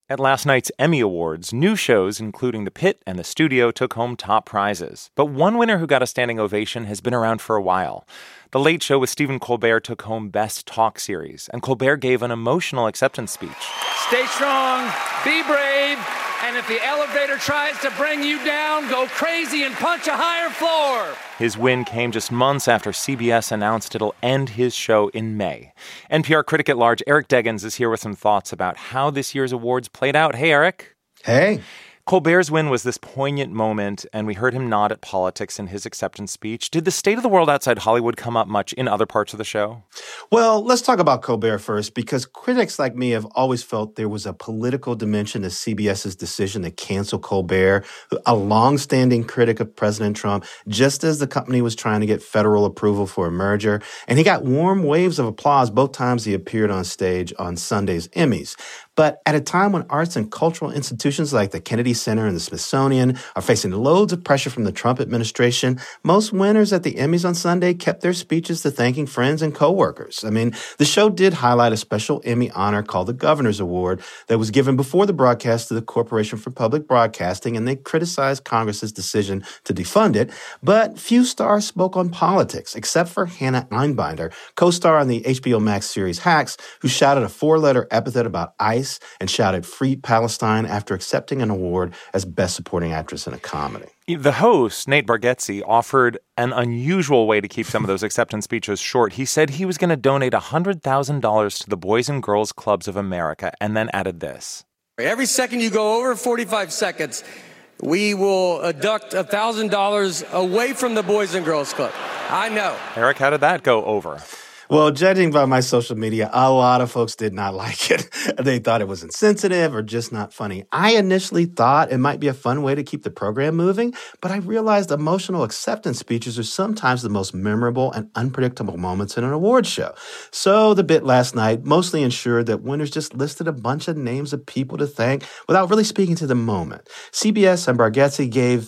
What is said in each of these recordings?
At last night's Emmy Awards, new shows, including The Pit and The Studio, took home top prizes. But one winner who got a standing ovation has been around for a while. The Late Show with Stephen Colbert took home Best Talk Series, and Colbert gave an emotional acceptance speech. Stay strong, be brave, and if the elevator tries to bring you down, go crazy and punch a higher floor. His win came just months after CBS announced it'll end his show in May. NPR critic at large Eric Deggans is here with some thoughts about how this year's awards played out. Hey, Eric. Hey. Colbert's win was this poignant moment, and we heard him nod at politics in his acceptance speech. Did the state of the world outside Hollywood come up much in other parts of the show? Well, let's talk about Colbert first, because critics like me have always felt there was a political dimension to CBS's decision to cancel Colbert, a longstanding critic of President Trump, just as the company was trying to get federal approval for a merger. And he got warm waves of applause both times he appeared on stage on Sunday's Emmys. But at a time when arts and cultural institutions like the Kennedy Center and the Smithsonian are facing loads of pressure from the Trump administration, most winners at the Emmys on Sunday kept their speeches to thanking friends and coworkers. I mean, the show did highlight a special Emmy honor called the Governor's Award that was given before the broadcast to the Corporation for Public Broadcasting, and they criticized Congress's decision to defund it. But few stars spoke on politics, except for Hannah Einbinder, co-star on the HBO Max series Hacks, who shouted a four-letter epithet about ICE and shouted "Free Palestine" after accepting an award as Best Supporting Actress in a Comedy. The host, Nate Bargatze, offered an unusual way to keep some of those acceptance speeches short. He said he was going to donate $100,000 to the Boys and Girls Clubs of America, and then added this. Every second you go over 45 seconds, we will deduct $1,000 away from the Boys and Girls Club. I know. Eric, how did that go over? Well, judging by my social media, a lot of folks did not like it. They thought it was insensitive or just not funny. I initially thought it might be a fun way to keep the program moving, but I realized emotional acceptance speeches are sometimes the most memorable and unpredictable moments in an awards show. So the bit last night mostly ensured that winners just listed a bunch of names of people to thank without really speaking to the moment. CBS and Bargatze gave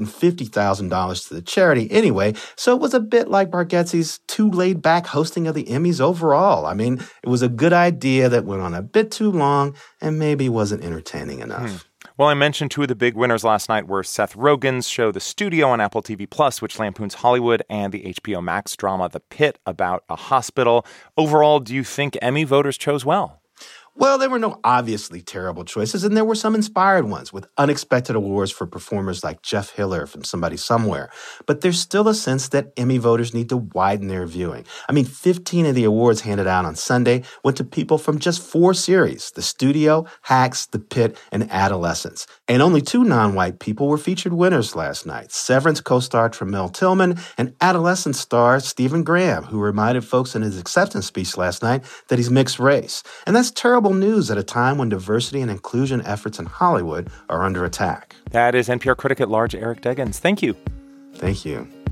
$350,000 to the charity anyway, so it was a bit like Bargatze's too laid-back hosting of the Emmys overall. I mean, it was a good idea that went on a bit too long and maybe wasn't entertaining enough. Well, I mentioned two of the big winners last night were Seth Rogen's show The Studio on Apple TV+, which lampoons Hollywood, and the HBO Max drama The Pit about a hospital. Overall, do you think Emmy voters chose well? Well, there were no obviously terrible choices, and there were some inspired ones with unexpected awards for performers like Jeff Hiller from Somebody Somewhere. But there's still a sense that Emmy voters need to widen their viewing. I mean, 15 of the awards handed out on Sunday went to people from just 4 series: The Studio, Hacks, The Pit, and Adolescence. And only 2 non-white people were featured winners last night: Severance co-star Tremel Tillman and Adolescence star Stephen Graham, who reminded folks in his acceptance speech last night that he's mixed race. And that's terrible news at a time when diversity and inclusion efforts in Hollywood are under attack. That is NPR critic at large Eric Deggans. Thank you. Thank you.